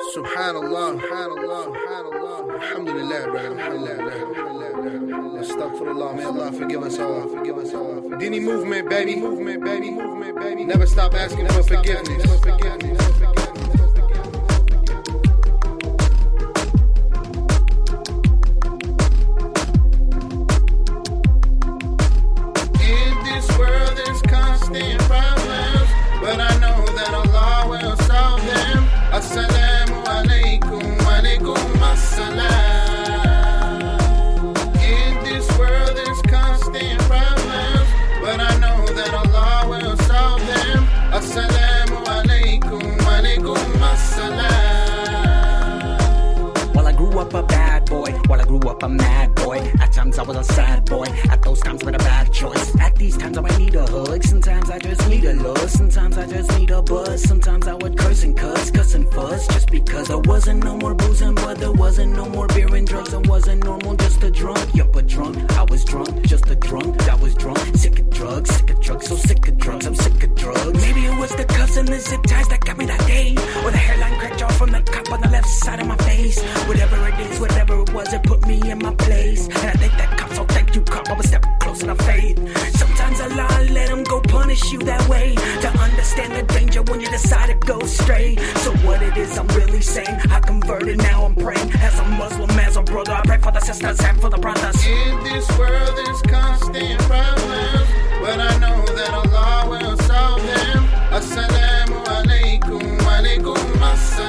Subhanallah, alhamdulillah, brother, alhamdulillah. Astaghfirullah, may Allah forgive us all. Dini movement, baby. Never stop asking for forgiveness. In this world there's constant problems, but I know that Allah will solve them. Assalamu alaikum, alaikum assalam. In this world there's constant problems, but I know that Allah will solve them. Assalamu alaikum, alaikum assalam. Well, I grew up a bad boy, while I grew up a mad boy. At times I was a sad boy, at those times I made a bad choice. At these times I might need a hug, sometimes I just need a love, sometimes I just need a buzz. Sometimes I would curse and cuss and fuss, just because there wasn't no more boozing, but there wasn't no more beer and drugs. I wasn't normal, just a drunk, yup, a drunk. I was drunk, just a drunk, that was drunk. Sick of drugs, so sick of drugs, I'm sick of drugs. Maybe it was the cuffs and the zip ties that got me that day, or the hairline cracked off from the cop on the left side of my face. Whatever it is, whatever it was, it put me in my place. And I thank that cop, so thank you cop, I was step closer to faith. Sometimes Allah let him go punish you that way, to understand the danger when you decide to go straight. So what it is I'm really saying, I converted, now I'm praying. As a Muslim, as a brother, I pray for the sisters and for the brothers. In this world there's constant problems, but I know that Allah will solve them. Assalamu alaikum, alaikum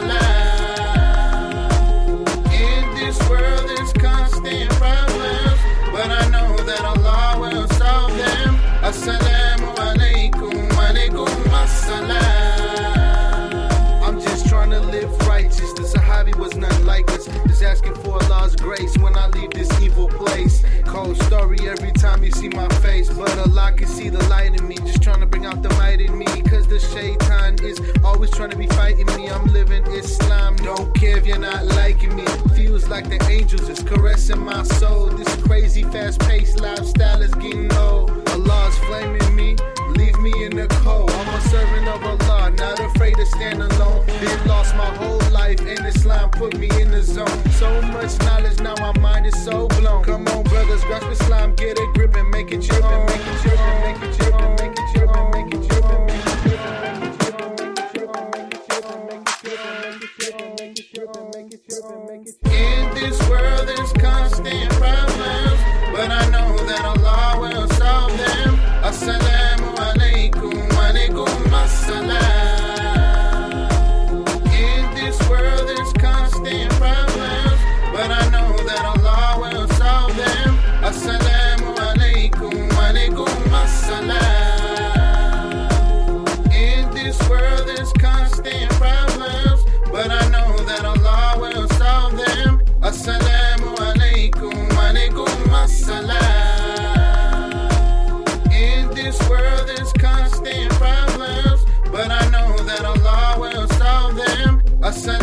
assalam. In this world there's constant problems, but I know that Allah will solve them. Assalamu alaikum, alaikum assalam. I'm just trying to live righteous. The Sahabi was none like us, just asking for Allah's grace when I leave this evil place. Cold story every time you see my face, but Allah can see the light in me, just trying to bring out the might in me. Cause the shaitan is always trying to be fighting me. I'm living Islam, don't care if you're not liking me. Feels like the angels is caressing my soul. This crazy fast-paced lifestyle is getting old. Allah's flaming me, leave me in the cold. I'm a servant of Allah, not afraid to stand alone. Been lost my whole life, and Islam put me in the zone. So much knowledge, now my mind is so blown. Come on brothers, grasp Islam, get a grip and make it your own. Make it your own, make it your own, make it your own, make it your own, make it your own, make it your own, make it your own, make it your own, make it your own, make it your own, make it your own, make it your own, make it your own. In this world there's constant problems, but I know that Allah will solve them. Assalamu alaikum, alaikum assalam. In this world there's constant problems, but I know that Allah will solve them. Assalamu alaikum, alaikum assalam. In this world there's constant problems, but I know that Allah will solve them. Assalamu alaikum, alaikum assalam. In this world there's constant problems, but I know that Allah will solve them. Assalamu